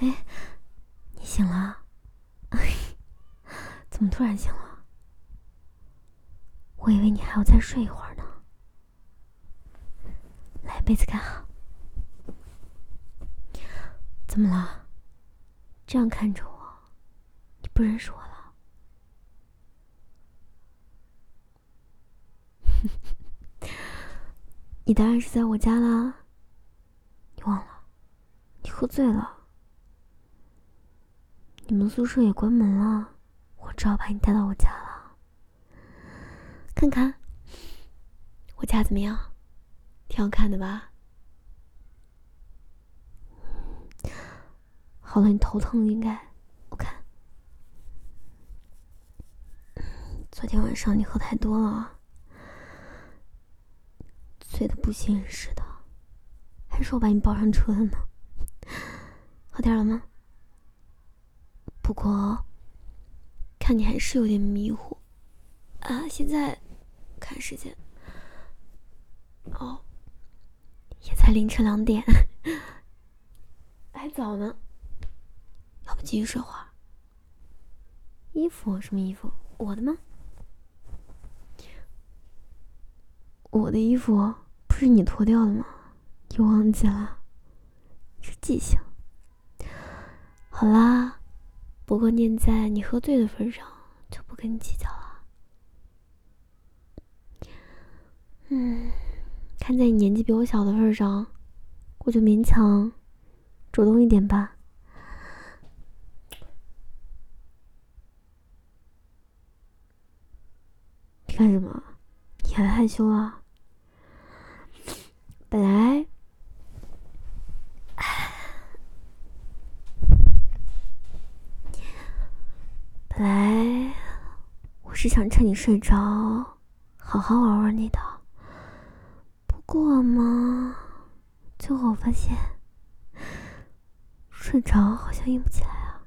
你醒了？怎么突然醒了？我以为你还要再睡一会儿呢。来，被子盖好。怎么了？这样看着我，你不认识我了？你当然是在我家啦。你忘了，你喝醉了。你们宿舍也关门了，我只好把你带到我家了。看看，我家怎么样？挺好看的吧？好了，你头疼应该，我看。昨天晚上你喝太多了，醉得不省人事的，还是我把你抱上车的呢。好点了吗？不过看你还是有点迷糊啊。现在看时间，也才凌晨2点，还早呢。要不继续睡会儿？衣服？什么衣服？我的吗？我的衣服不是你脱掉的吗？你忘记了？是记性。好啦，不过念在你喝醉的份上，就不跟你计较了。看在你年纪比我小的份上，我就勉强主动一点吧。你干什么？你还害羞啊？本来我是想趁你睡着好好玩玩你的，不过嘛，最后我发现睡着好像硬不起来啊。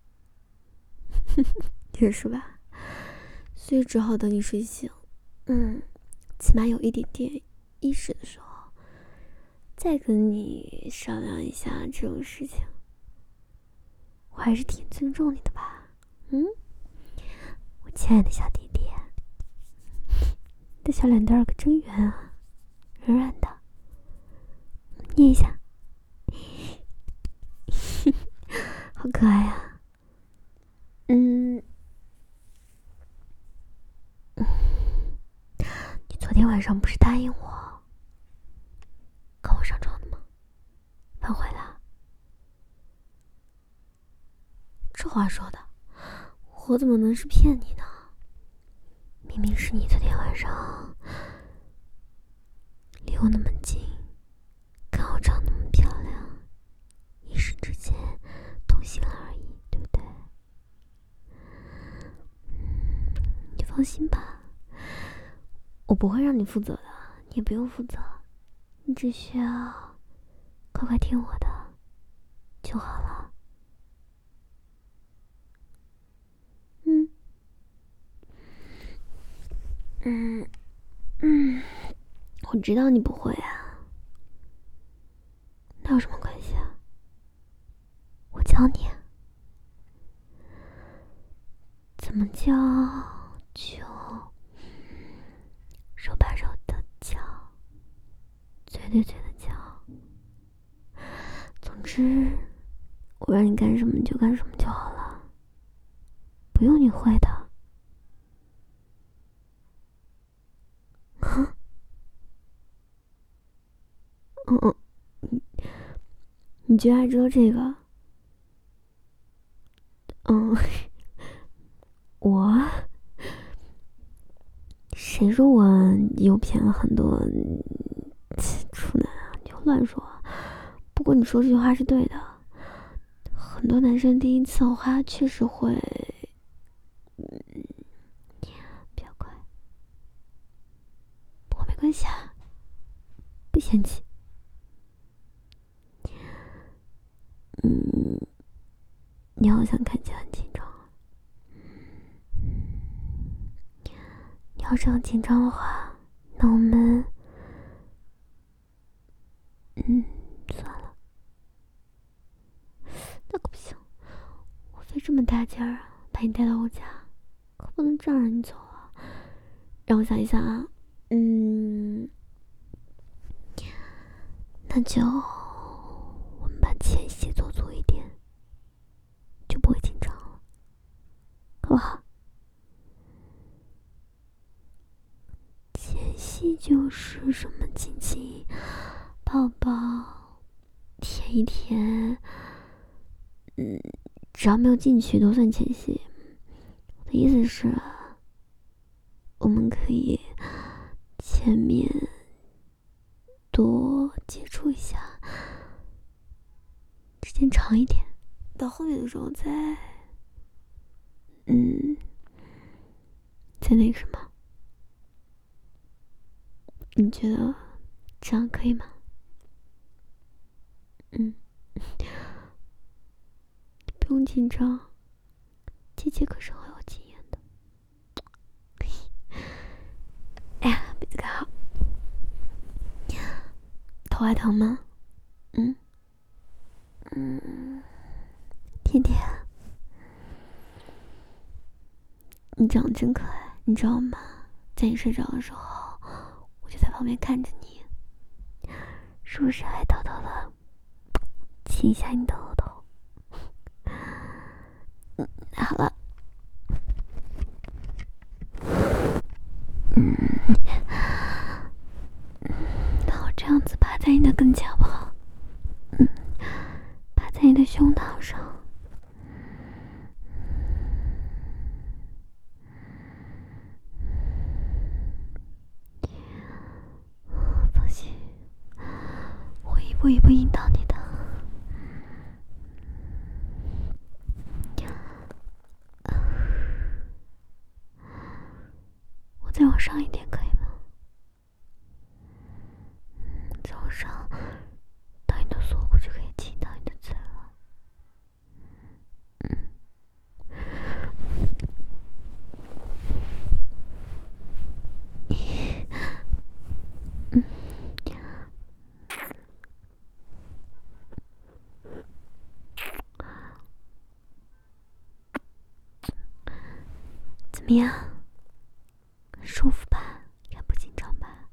也是吧，所以只好等你睡醒，起码有一点点意识的时候，再跟你商量一下这种事情。我还是挺尊重你的吧。我亲爱的小弟弟，你的小脸蛋儿可真圆啊，软软的，捏一下。好可爱啊。你昨天晚上不是答应我跟我上床的吗？反悔了？这话说的，我怎么能是骗你呢？明明是你昨天晚上离我那么近，看我长那么漂亮，一时之间动心了而已，对不对？你放心吧，我不会让你负责的，你也不用负责，你只需要乖乖听我的就好了。我知道你不会啊，那有什么关系啊？我教你啊，怎么教就手把手的教，嘴对嘴的教。总之，我让你干什么你就干什么就好了，不用你会的。你居然还知道这个？我谁说我诱骗了很多处男啊？你就乱说。不过你说这句话是对的，很多男生第一次的话确实会比较快，不过没关系啊，不嫌弃。你好像看起来很紧张。你要是很紧张的话，那我们算了，那个这么大劲儿啊，把你带到我家，可不能这样让你走啊。让我想一想啊，那就我们把前戏做足一点，就不会紧张了，好不好？前戏就是什么亲亲、抱抱、舔一舔，只要没有进去都算前戏。我的意思是，我们可以前面多接触一下，时间长一点，到后面的时候再那个什么，你觉得这样可以吗？不用紧张，姐姐可是很有经验的。哎呀，鼻子盖好，头还疼吗？甜甜，你长得真可爱，你知道吗？在你睡着的时候，我就在旁边看着你，是不是还偷偷的亲一下你的额头？好了，那我这样子趴在你的跟前好不好？趴在你的胸膛上。放心，我一步一步引导你的。我再往上一点可以吗？再往上到你的锁骨就可以亲到你的嘴了。怎么样？舒服吧？也不紧张吧？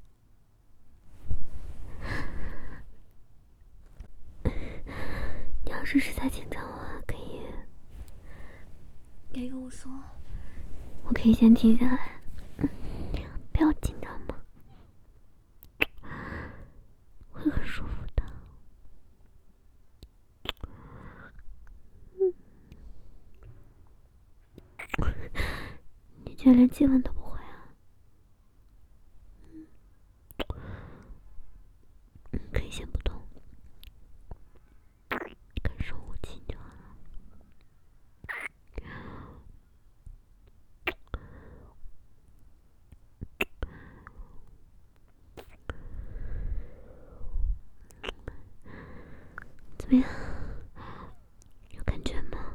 你要是实在紧张的话，可以跟我说，我可以先停下来。不要紧张嘛，会很舒服的。你居然连接吻都不会啊？可以先不动，感受我亲就好了。怎么样？有感觉吗？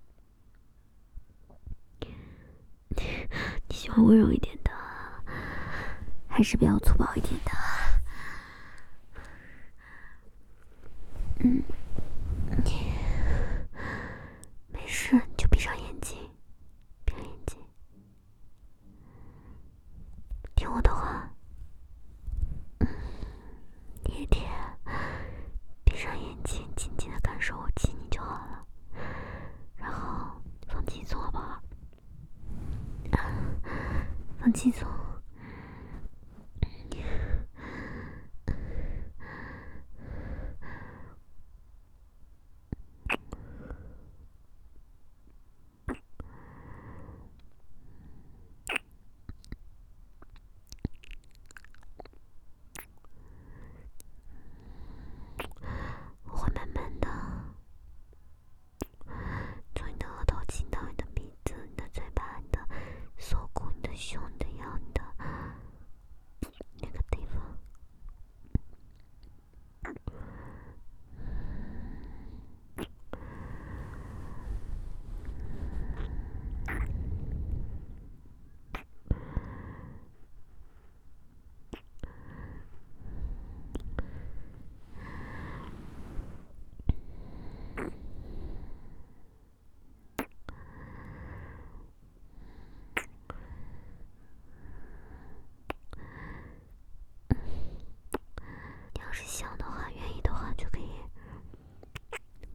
你喜欢温柔一点的，还是比较粗暴一点的？没事，你就闭上眼睛，闭上眼睛，听我的话。甜甜，闭上眼睛，静静的感受我亲你就好了，然后放轻松，好不好？放轻松。我会慢慢的从你的额头亲到你的鼻子、你的嘴巴、你的锁骨、你的胸、你的腰、你的那个地方。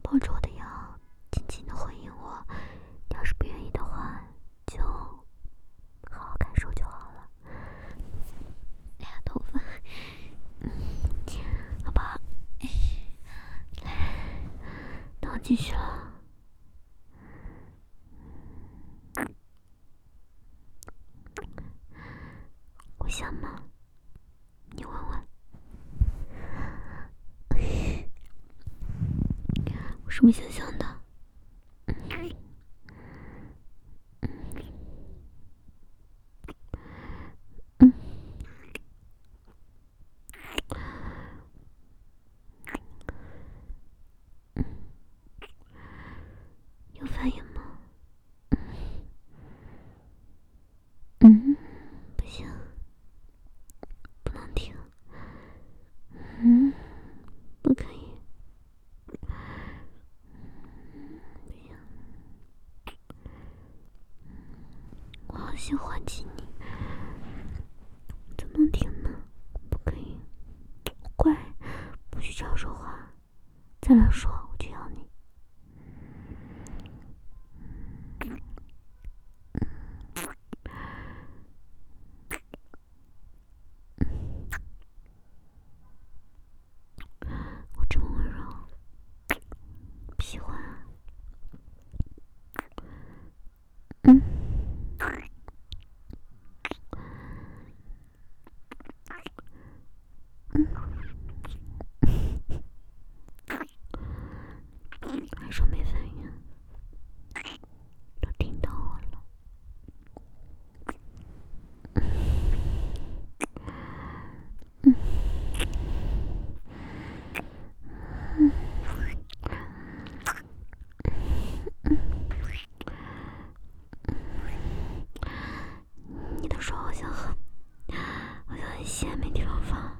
抱着我的腰，轻轻的回应我。要是不愿意的话，就好好感受就好了。哎呀，头发，好不好？来，那我继续了。我想吗？你问问。我是不是想象的？有反应吗？不行，不能停。不可以。不行，我好喜欢亲你，怎么能停呢？不可以，乖，不许这样说话，再乱说我就要你。我这么温柔，不喜欢啊。还说没反应，都听到我了。你的手好像很闲，没地方放。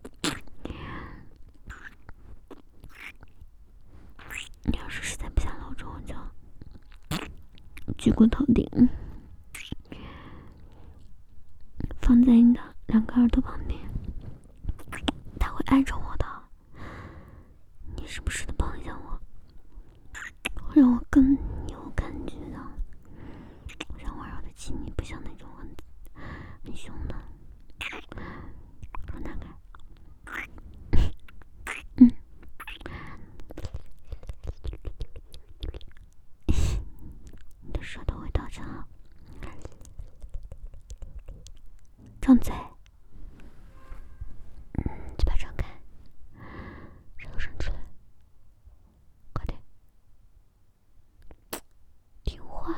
你要是实在不想搂着我，就举过头顶，放在你的两个耳朵旁边，它会挨着我的。你时不时的抱一下我，会让我更有感觉的。我想温柔的亲你，不像那种很凶的。手拿开。你的舌头味道真好。张嘴，嘴巴张开，舌头伸出来，快点，听话，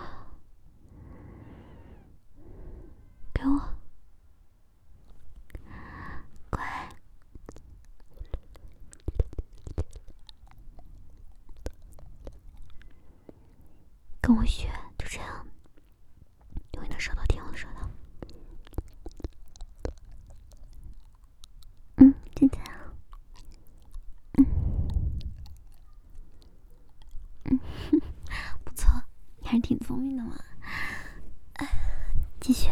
给我，乖，跟我学，就这样，用你的舌头舔我的舌头。就这样。不错，你还挺聪明的嘛。继续。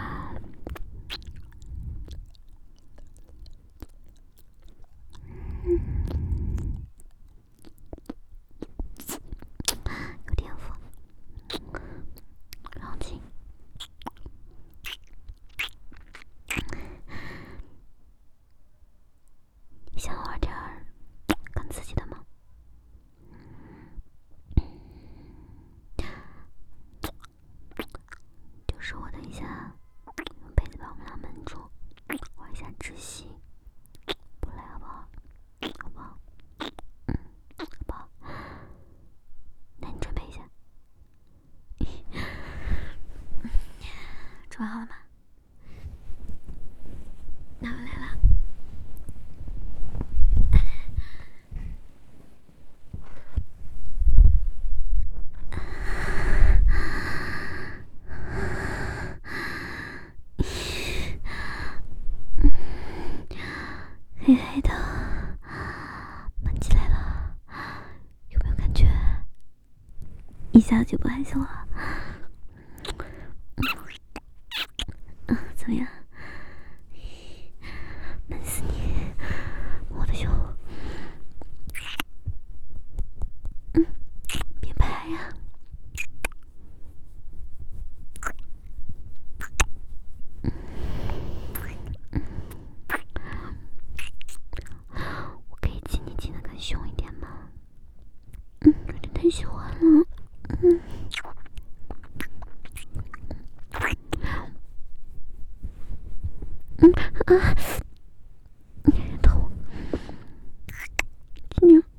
有天赋，然后亲。想玩点儿更刺激的吗？就是我等一下用被子把我们俩闷住，玩一下窒息，不来好不好？好不好？好不好？那你准备一下。准备好了吗？那我来了。黑黑的，闷起来了，有没有感觉？一下子就不害羞了。怎么样？闷死你！我的胸。 太喜欢了。痛，今天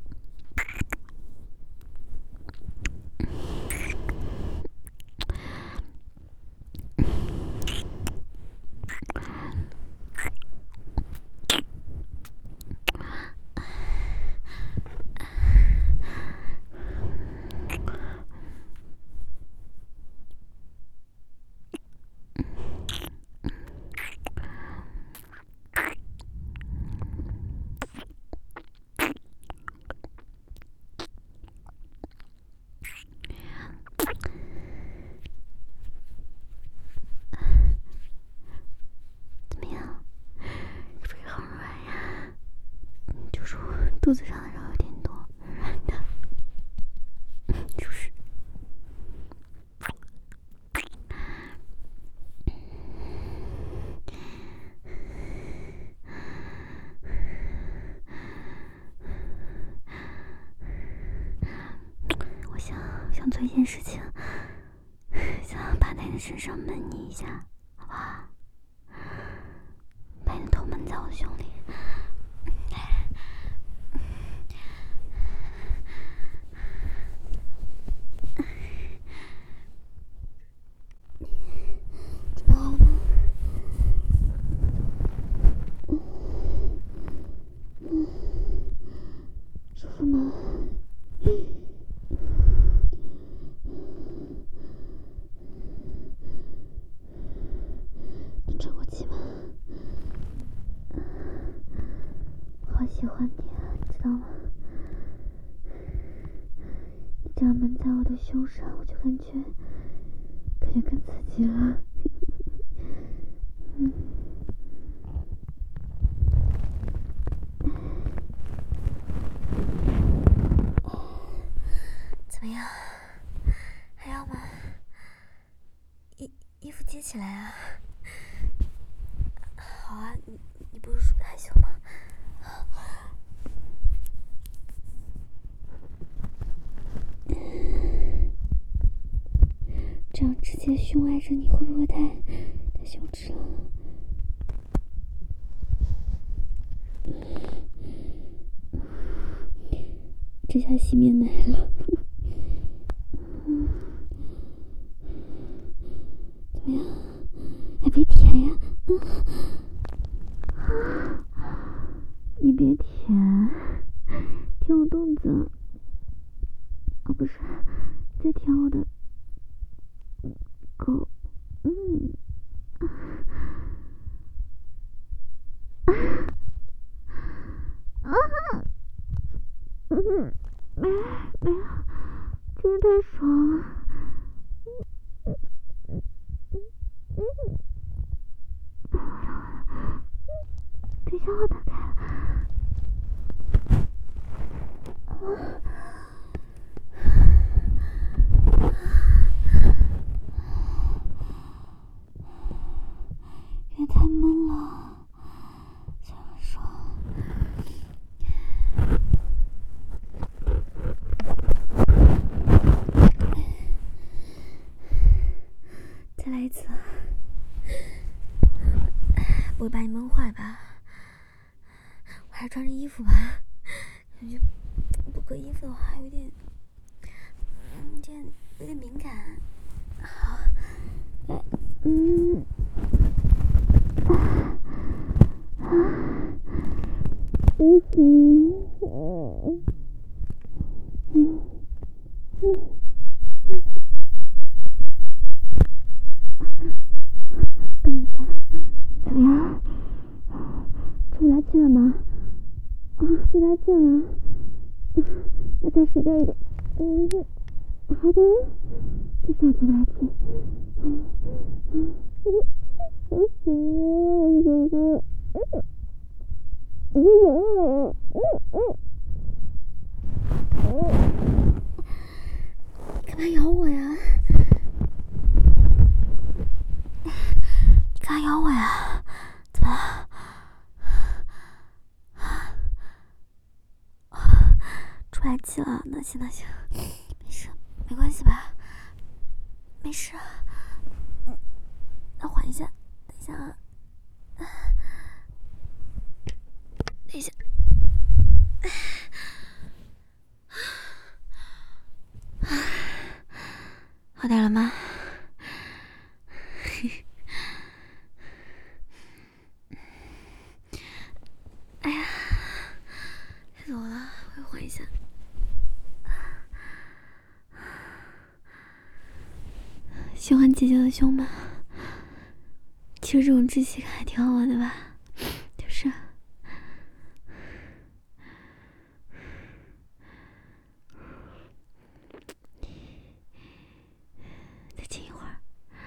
肚子上的肉有点多，软的，就是。我想做一件事情，想趴在你的身上闷你一下，好不好？把你的头闷在我的胸里。舒服吗？你喘过气吗？我好喜欢你啊，你知道吗？你这样闷在我的胸上，我就感觉更刺激了。怎么样？还要吗？衣服接起来啊！好啊，你不是说害羞吗？这样直接胸挨着你会不会太羞耻了？这下洗面奶了。怎么样？还别舔呀！你别舔，舔我肚子。哦，不是，在舔我的狗。没有，真是太爽了。等一下，我打开了。也太闷了，这么爽。再来一次，不会把你闷坏吧？我还穿着衣服吧？感觉不搁衣服的话有点敏感。好，来，等一下，怎么样？出不来气了吗？出不来气了。那再使劲一点。还得，至少出不来气。干嘛咬我呀？你干嘛咬我呀？怎么了？出来气了？那行，没没关系吧？没事。那缓一下，等一下啊，等一下。好点了吗？哎呀，太走了，我要缓一下。喜欢姐姐的胸吗？其实这种窒息感还挺好玩的吧？就是。再亲一会儿。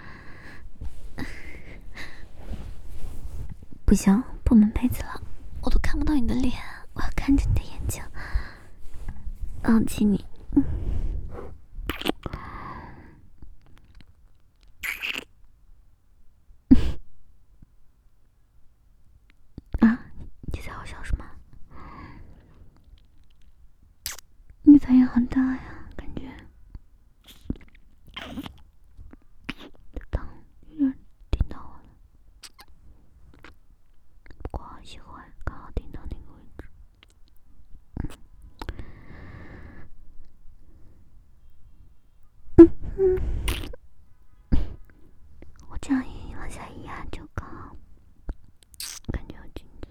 不行，不蒙被子了，我都看不到你的脸，我要看着你的眼睛。亲你。你在好笑什么？你反应很大呀，感觉。疼，有点顶到我了。不过好喜欢，刚好顶到那个位置。我这样一往下一压就刚好，感觉有镜子。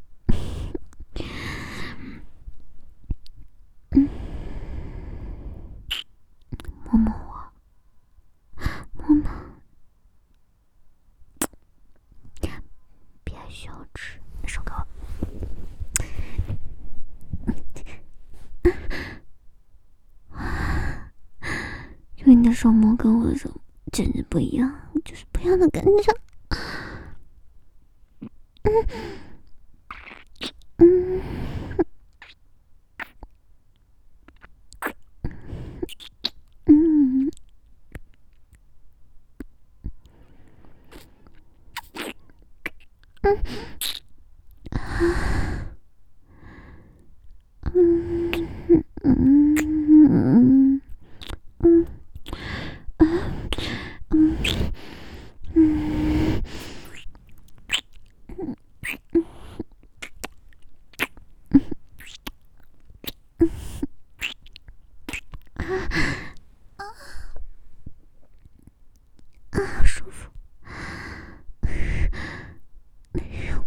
摸摸我，摸摸。别羞耻，手给我。因为你的手摸跟我的手简直不一样，就是不一样的感觉。好舒服。我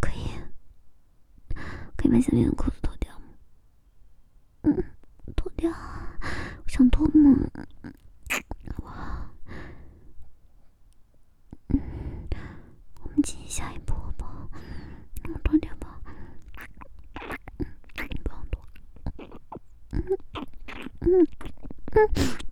可以把下面的裤子脱掉吗？脱掉，我想脱吗？哇，我们进行下一步好不好？脱掉吧，不要脱。